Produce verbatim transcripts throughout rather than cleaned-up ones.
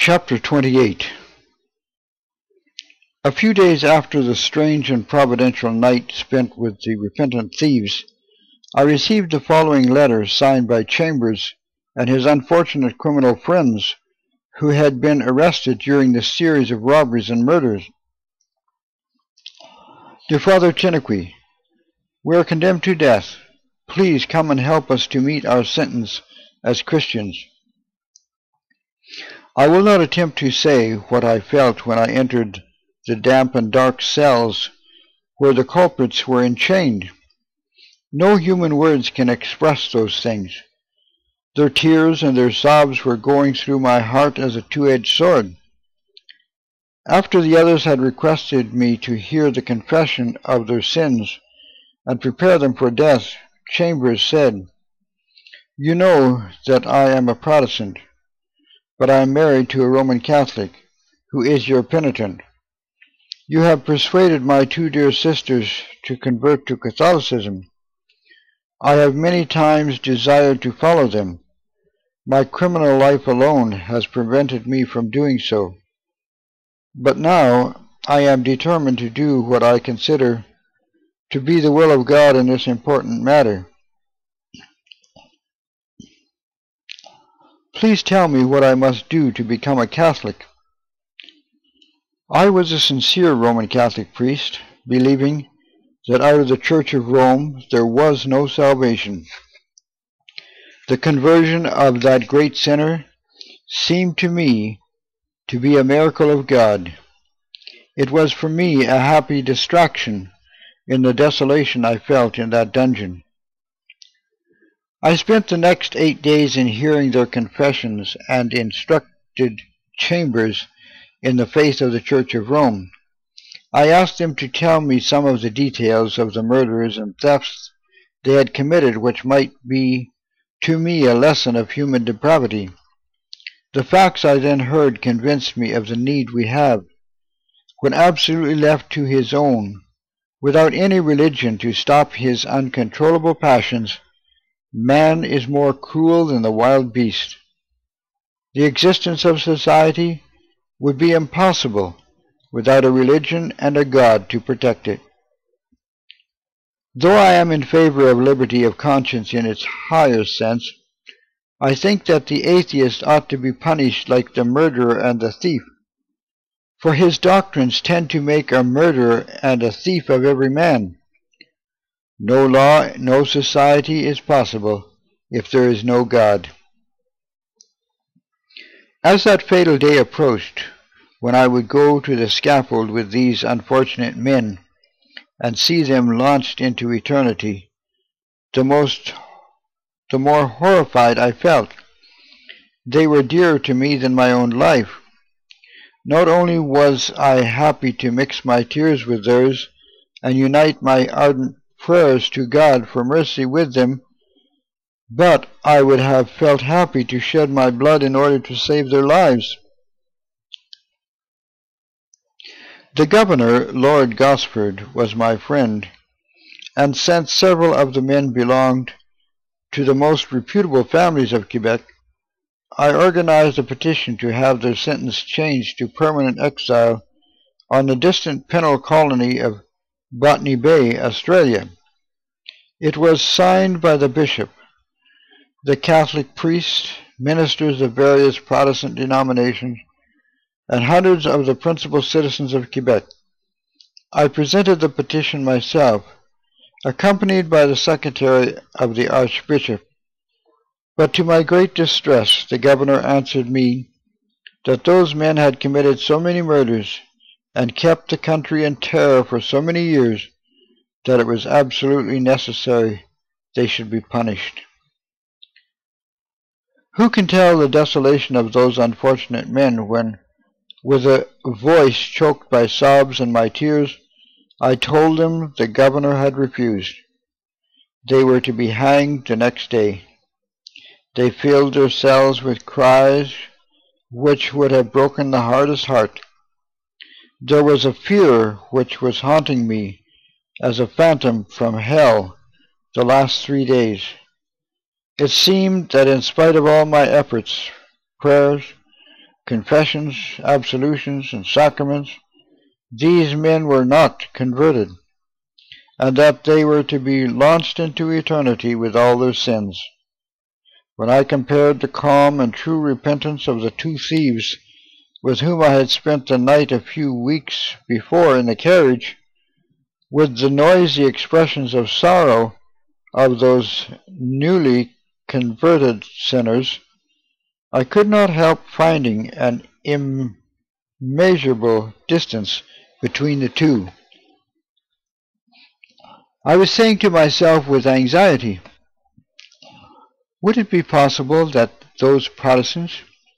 Chapter twenty-eight. A few days after the strange and providential night spent with the repentant thieves, I received the following letter signed by Chambers and his unfortunate criminal friends who had been arrested during the series of robberies and murders. Dear Father Chiniquy, we are condemned to death. Please come and help us to meet our sentence as Christians. I will not attempt to say what I felt when I entered the damp and dark cells where the culprits were enchained. No human words can express those things. Their tears and their sobs were going through my heart as a two-edged sword. After the others had requested me to hear the confession of their sins and prepare them for death, Chambers said, "You know that I am a Protestant, but I am married to a Roman Catholic, who is your penitent. You have persuaded my two dear sisters to convert to Catholicism. I have many times desired to follow them. My criminal life alone has prevented me from doing so. But now I am determined to do what I consider to be the will of God in this important matter. Please tell me what I must do to become a Catholic." I was a sincere Roman Catholic priest, believing that out of the Church of Rome there was no salvation. The conversion of that great sinner seemed to me to be a miracle of God. It was for me a happy distraction in the desolation I felt in that dungeon. I spent the next eight days in hearing their confessions and instructed Chambers in the faith of the Church of Rome. I asked them to tell me some of the details of the murders and thefts they had committed, which might be to me a lesson of human depravity. The facts I then heard convinced me of the need we have, when absolutely left to his own, without any religion to stop his uncontrollable passions. Man is more cruel than the wild beast. The existence of society would be impossible without a religion and a God to protect it. Though I am in favor of liberty of conscience in its higher sense, I think that the atheist ought to be punished like the murderer and the thief, for his doctrines tend to make a murderer and a thief of every man. No law, no society is possible if there is no God. As that fatal day approached, when I would go to the scaffold with these unfortunate men and see them launched into eternity, the most, the more horrified I felt. They were dearer to me than my own life. Not only was I happy to mix my tears with theirs and unite my ardent prayers to God for mercy with them, but I would have felt happy to shed my blood in order to save their lives. The governor, Lord Gosford, was my friend, and since several of the men belonged to the most reputable families of Quebec, I organized a petition to have their sentence changed to permanent exile on the distant penal colony of Botany Bay, Australia. It was signed by the bishop, the Catholic priests, ministers of various Protestant denominations, and hundreds of the principal citizens of Quebec. I presented the petition myself, accompanied by the secretary of the Archbishop, but to my great distress the governor answered me that those men had committed so many murders and kept the country in terror for so many years that it was absolutely necessary they should be punished. Who can tell the desolation of those unfortunate men when, with a voice choked by sobs and my tears, I told them the governor had refused. They were to be hanged the next day. They filled their cells with cries which would have broken the hardest heart. There was a fear which was haunting me as a phantom from hell the last three days. It seemed that in spite of all my efforts, prayers, confessions, absolutions, and sacraments, these men were not converted, and that they were to be launched into eternity with all their sins. When I compared the calm and true repentance of the two thieves with whom I had spent the night a few weeks before in the carriage, with the noisy expressions of sorrow of those newly converted sinners, I could not help finding an immeasurable distance between the two. I was saying to myself with anxiety, would it be possible that those Protestants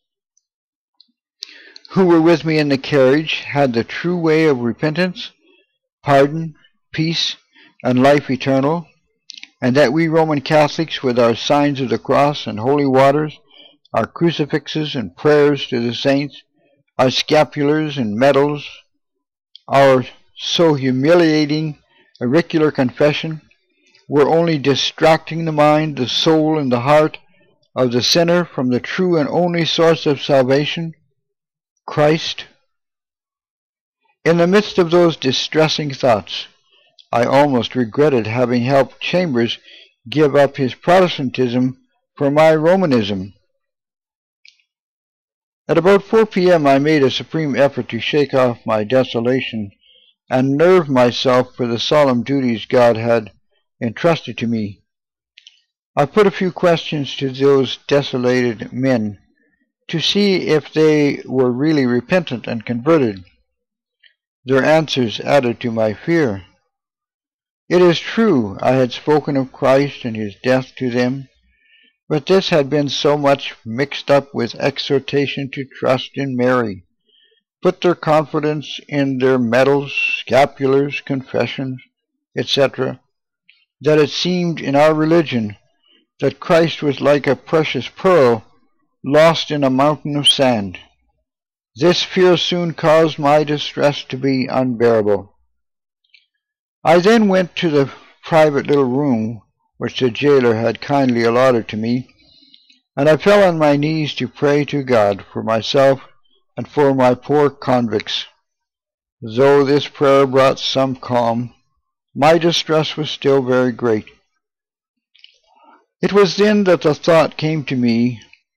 who were with me in the carriage had the true way of repentance, pardon, peace, and life eternal, and that we Roman Catholics, with our signs of the cross and holy waters, our crucifixes and prayers to the saints, our scapulars and medals, our so humiliating auricular confession, were only distracting the mind, the soul, and the heart of the sinner from the true and only source of salvation, Christ? In the midst of those distressing thoughts, I almost regretted having helped Chambers give up his Protestantism for my Romanism. At about four p m I made a supreme effort to shake off my desolation and nerve myself for the solemn duties God had entrusted to me. I put a few questions to those desolated men to see if they were really repentant and converted. Their answers added to my fear. It is true I had spoken of Christ and his death to them, but this had been so much mixed up with exhortation to trust in Mary, put their confidence in their medals, scapulars, confessions, et cetera, that it seemed in our religion that Christ was like a precious pearl lost in a mountain of sand. This fear soon caused my distress to be unbearable. I then went to the private little room which the jailer had kindly allotted to me, and I fell on my knees to pray to God for myself and for my poor convicts. Though this prayer brought some calm, my distress was still very great. It was then that the thought came to me,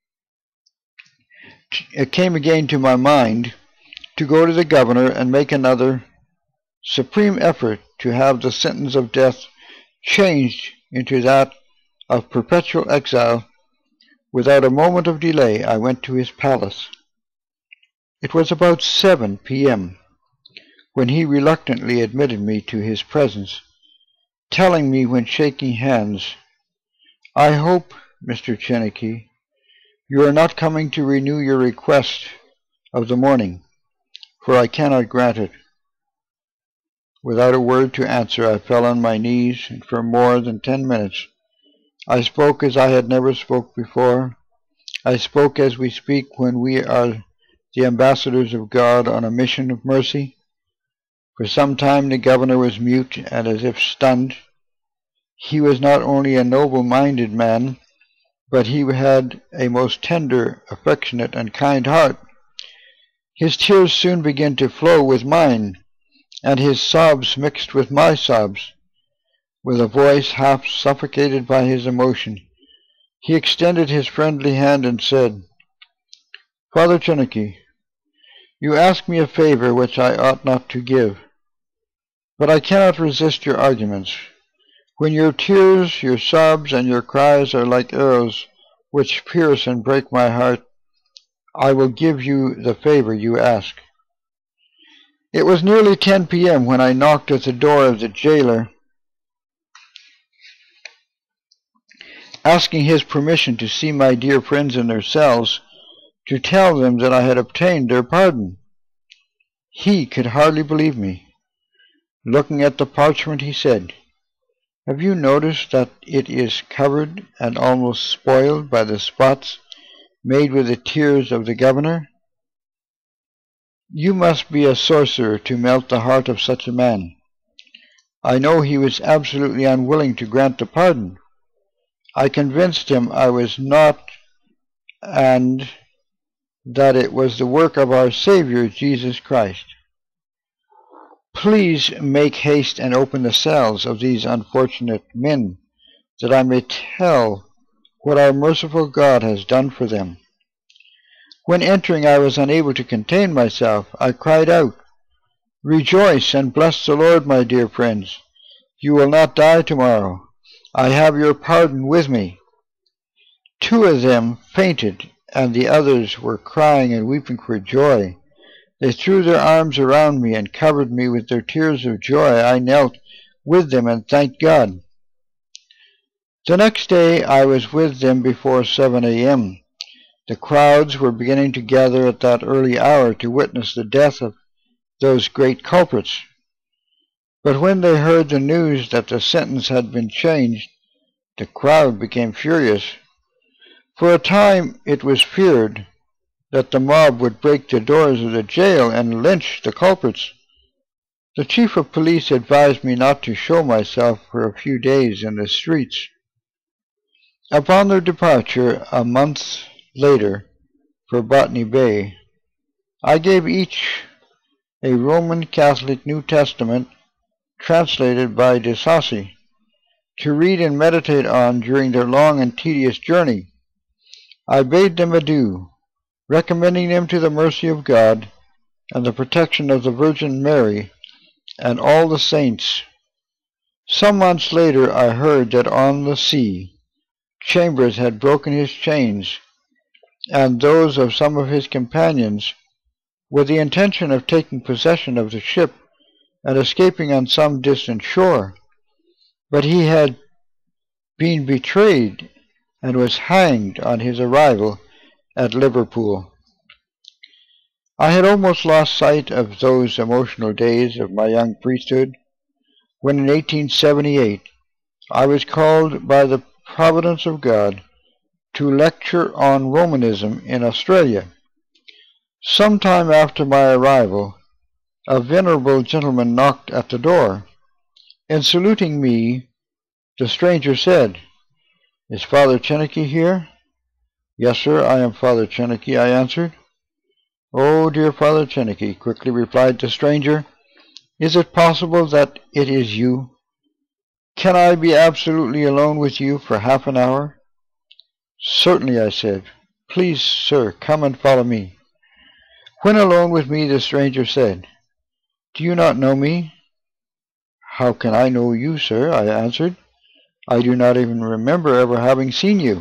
it came again to my mind, to go to the governor and make another supreme effort to have the sentence of death changed into that of perpetual exile. Without a moment of delay, I went to his palace. It was about seven p m when he reluctantly admitted me to his presence, telling me when shaking hands, "I hope, Mister Cheneke, you are not coming to renew your request of the morning, for I cannot grant it." Without a word to answer, I fell on my knees, and for more than ten minutes I spoke as I had never spoke before. I spoke as we speak when we are the ambassadors of God on a mission of mercy. For some time the governor was mute and as if stunned. He was not only a noble-minded man, but he had a most tender, affectionate, and kind heart. His tears soon began to flow with mine, and his sobs mixed with my sobs. With a voice half suffocated by his emotion, he extended his friendly hand and said, "Father Cheneke, you ask me a favor which I ought not to give, but I cannot resist your arguments. When your tears, your sobs, and your cries are like arrows which pierce and break my heart, I will give you the favor you ask." It was nearly ten p m when I knocked at the door of the jailer, asking his permission to see my dear friends in their cells, to tell them that I had obtained their pardon. He could hardly believe me. Looking at the parchment, he said, "Have you noticed that it is covered and almost spoiled by the spots made with the tears of the governor? You must be a sorcerer to melt the heart of such a man. I know he was absolutely unwilling to grant the pardon. I convinced him I was not, and that it was the work of our Savior Jesus Christ. Please make haste and open the cells of these unfortunate men, that I may tell what our merciful God has done for them. When entering, I was unable to contain myself. I cried out, "Rejoice and bless the Lord, my dear friends. You will not die tomorrow. I have your pardon with me." Two of them fainted, and the others were crying and weeping for joy. They threw their arms around me and covered me with their tears of joy. I knelt with them and thanked God. The next day I was with them before seven a m The crowds were beginning to gather at that early hour to witness the death of those great culprits. But when they heard the news that the sentence had been changed, the crowd became furious. For a time it was feared that the mob would break the doors of the jail and lynch the culprits. The chief of police advised me not to show myself for a few days in the streets. Upon their departure, a month later, for Botany Bay, I gave each a Roman Catholic New Testament translated by De Sacy to read and meditate on during their long and tedious journey. I bade them adieu, recommending them to the mercy of God and the protection of the Virgin Mary and all the saints. Some months later I heard that on the sea Chambers had broken his chains and those of some of his companions with the intention of taking possession of the ship and escaping on some distant shore, but he had been betrayed and was hanged on his arrival at Liverpool. I had almost lost sight of those emotional days of my young priesthood when in eighteen seventy-eight I was called by the providence of God to lecture on Romanism in Australia. Some time after my arrival, a venerable gentleman knocked at the door. In saluting me, the stranger said, "Is Father Cheneke here?" "Yes, sir, I am Father Cheneke," I answered. "Oh, dear Father Cheneke," quickly replied the stranger, "is it possible that it is you? Can I be absolutely alone with you for half an hour?" "Certainly," I said. "Please, sir, come and follow me." When alone with me, the stranger said, "Do you not know me?" "How can I know you, sir?" I answered. "I do not even remember ever having seen you."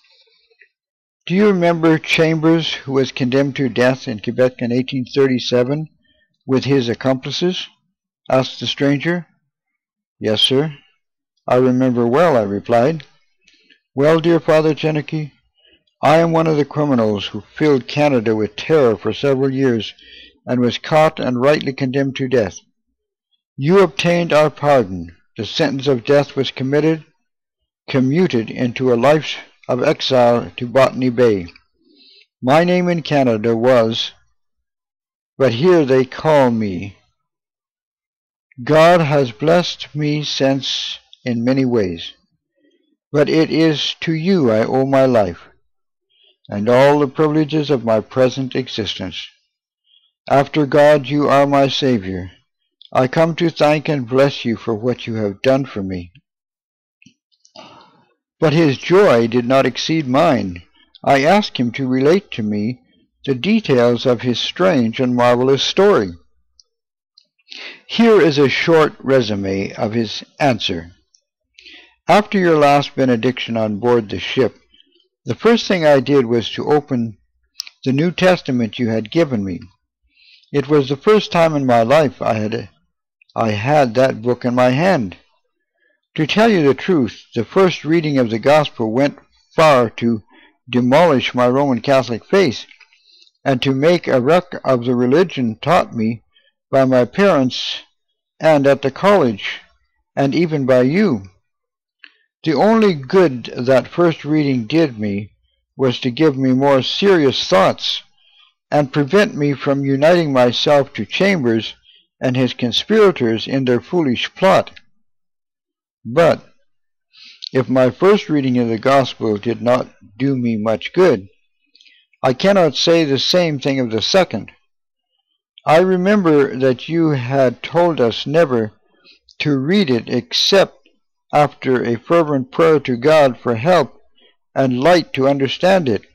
"Do you remember Chambers, who was condemned to death in Quebec in eighteen thirty-seven, with his accomplices?" asked the stranger. "Yes, sir, I remember well," I replied. "Well, dear Father Cheneke, I am one of the criminals who filled Canada with terror for several years and was caught and rightly condemned to death. You obtained our pardon. The sentence of death was committed, commuted into a life of exile to Botany Bay. My name in Canada was, but here they call me. God has blessed me since in many ways, but it is to you I owe my life and all the privileges of my present existence. After God, you are my Savior. I come to thank and bless you for what you have done for me." But his joy did not exceed mine. I asked him to relate to me the details of his strange and marvelous story. Here is a short resume of his answer. "After your last benediction on board the ship, the first thing I did was to open the New Testament you had given me. It was the first time in my life I had, I had that book in my hand. To tell you the truth, the first reading of the Gospel went far to demolish my Roman Catholic faith, and to make a wreck of the religion taught me by my parents and at the college, and even by you. The only good that first reading did me was to give me more serious thoughts, and prevent me from uniting myself to Chambers and his conspirators in their foolish plot. But if my first reading of the Gospel did not do me much good, I cannot say the same thing of the second. I remember that you had told us never to read it except after a fervent prayer to God for help and light to understand it.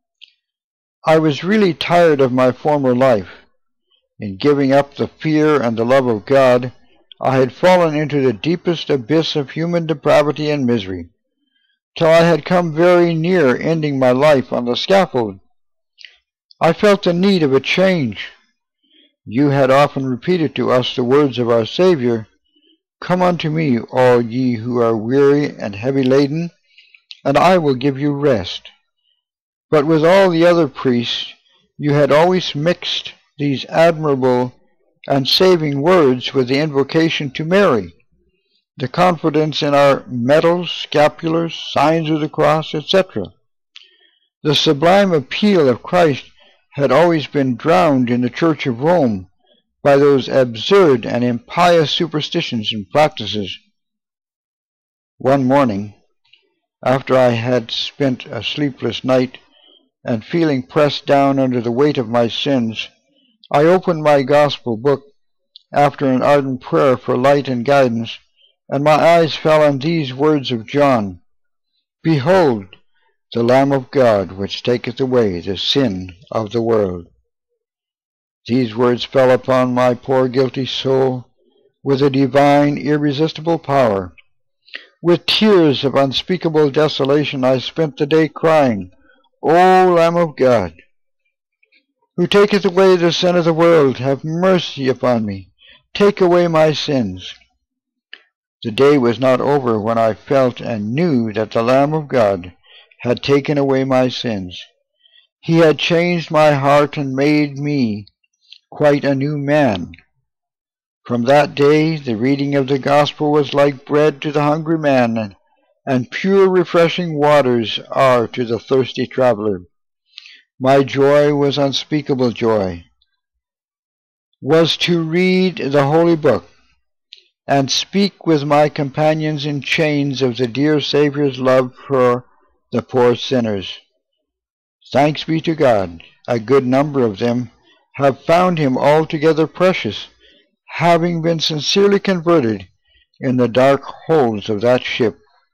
I was really tired of my former life. In giving up the fear and the love of God, I had fallen into the deepest abyss of human depravity and misery, till I had come very near ending my life on the scaffold. I felt the need of a change. You had often repeated to us the words of our Savior, "Come unto me, all ye who are weary and heavy laden, and I will give you rest." But with all the other priests, you had always mixed these admirable and saving words with the invocation to Mary, the confidence in our medals, scapulars, signs of the cross, et cetera. The sublime appeal of Christ had always been drowned in the Church of Rome by those absurd and impious superstitions and practices. One morning, after I had spent a sleepless night and feeling pressed down under the weight of my sins, I opened my gospel book after an ardent prayer for light and guidance, and my eyes fell on these words of John, "Behold, the Lamb of God, which taketh away the sin of the world." These words fell upon my poor guilty soul with a divine, irresistible power. With tears of unspeakable desolation I spent the day crying, "O Lamb of God, who taketh away the sin of the world, have mercy upon me. Take away my sins." The day was not over when I felt and knew that the Lamb of God had taken away my sins. He had changed my heart and made me quite a new man. From that day the reading of the gospel was like bread to the hungry man, and, and pure refreshing waters are to the thirsty traveler. My joy was unspeakable joy, was to read the holy book, and speak with my companions in chains of the dear Saviour's love for the poor sinners. Thanks be to God, a good number of them have found him altogether precious, having been sincerely converted in the dark holds of that ship.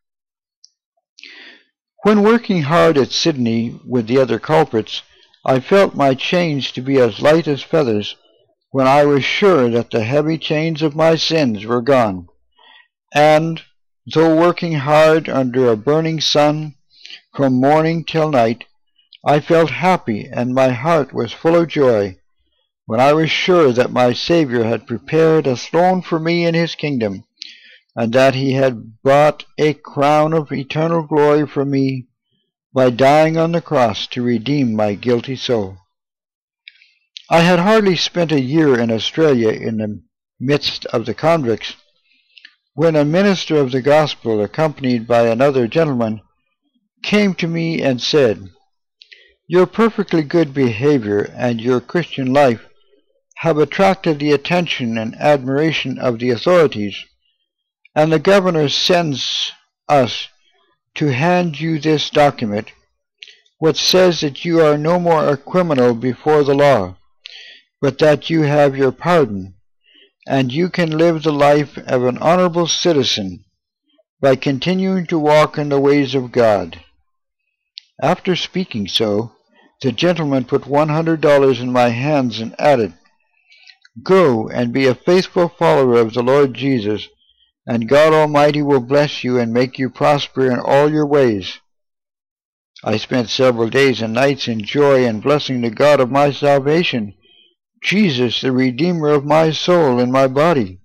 When working hard at Sydney with the other culprits, I felt my chains to be as light as feathers when I was sure that the heavy chains of my sins were gone. And, though working hard under a burning sun from morning till night, I felt happy and my heart was full of joy when I was sure that my Savior had prepared a throne for me in his kingdom, and that he had bought a crown of eternal glory for me by dying on the cross to redeem my guilty soul. I had hardly spent a year in Australia in the midst of the convicts, when a minister of the gospel, accompanied by another gentleman, came to me and said, "Your perfectly good behavior and your Christian life have attracted the attention and admiration of the authorities, and the governor sends us to hand you this document, which says that you are no more a criminal before the law, but that you have your pardon, and you can live the life of an honorable citizen by continuing to walk in the ways of God." After speaking so, the gentleman put one hundred dollars in my hands and added, "Go and be a faithful follower of the Lord Jesus, and God Almighty will bless you and make you prosper in all your ways." I spent several days and nights in joy and blessing the God of my salvation, Jesus, the Redeemer of my soul and my body.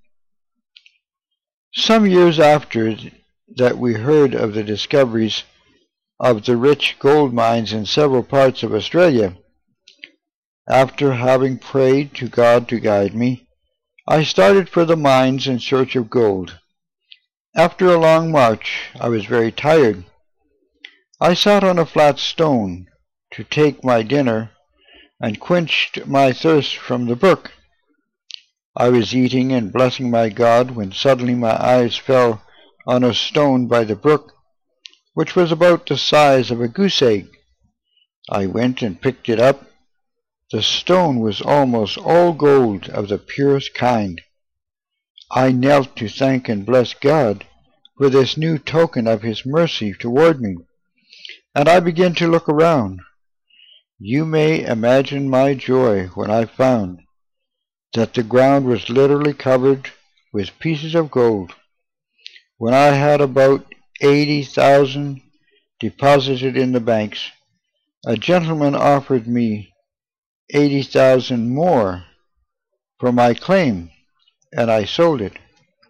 Some years after that we heard of the discoveries of the rich gold mines in several parts of Australia. After having prayed to God to guide me, I started for the mines in search of gold. After a long march, I was very tired. I sat on a flat stone to take my dinner and quenched my thirst from the brook. I was eating and blessing my God when suddenly my eyes fell on a stone by the brook, which was about the size of a goose egg. I went and picked it up. The stone was almost all gold of the purest kind. I knelt to thank and bless God for this new token of His mercy toward me, and I began to look around. You may imagine my joy when I found that the ground was literally covered with pieces of gold. When I had about eighty thousand deposited in the banks, a gentleman offered me eighty thousand more for my claim, and I sold it.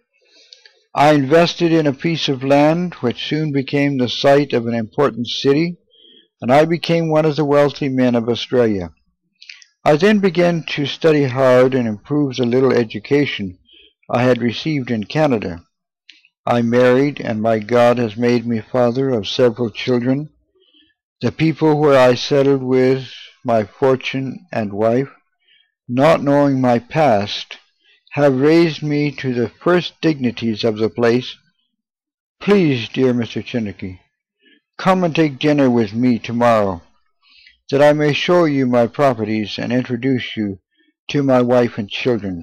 I invested in a piece of land which soon became the site of an important city, and I became one of the wealthy men of Australia. I then began to study hard and improve the little education I had received in Canada. I married, and my God has made me father of several children. The people where I settled with my fortune and wife, not knowing my past, have raised me to the first dignities of the place. Please, dear Mister Chinnicky, come and take dinner with me tomorrow, that I may show you my properties and introduce you to my wife and children.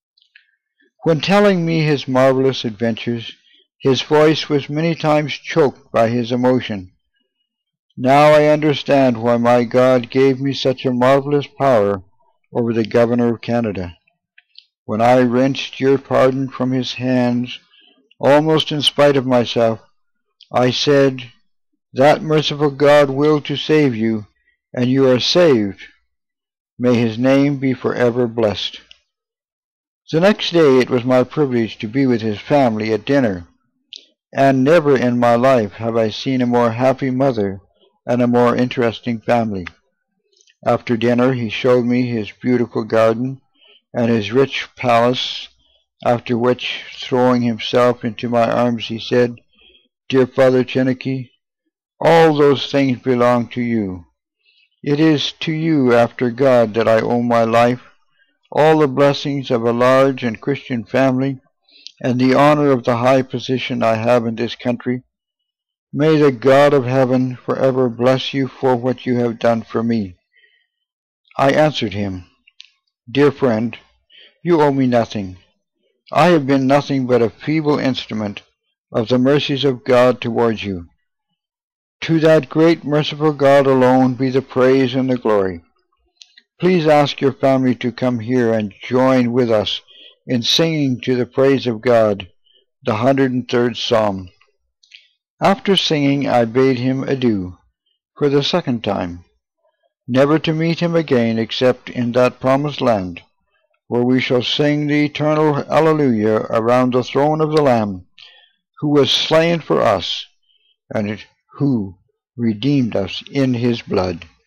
When telling me his marvelous adventures, his voice was many times choked by his emotion. Now I understand why my God gave me such a marvelous power over the Governor of Canada. When I wrenched your pardon from his hands, almost in spite of myself, I said, that merciful God willed to save you, and you are saved. May his name be forever blessed. The next day it was my privilege to be with his family at dinner, and never in my life have I seen a more happy mother and a more interesting family. After dinner he showed me his beautiful garden and his rich palace, after which, throwing himself into my arms, he said, Dear Father Chinnicky, all those things belong to you. It is to you, after God, that I owe my life, all the blessings of a large and Christian family, and the honor of the high position I have in this country. May the God of heaven forever bless you for what you have done for me. I answered him, Dear friend, you owe me nothing. I have been nothing but a feeble instrument of the mercies of God towards you. To that great merciful God alone be the praise and the glory. Please ask your family to come here and join with us in singing to the praise of God, the hundred and third Psalm. After singing, I bade him adieu for the second time, never to meet him again except in that promised land, where we shall sing the eternal Alleluia around the throne of the Lamb, who was slain for us, and who redeemed us in his blood.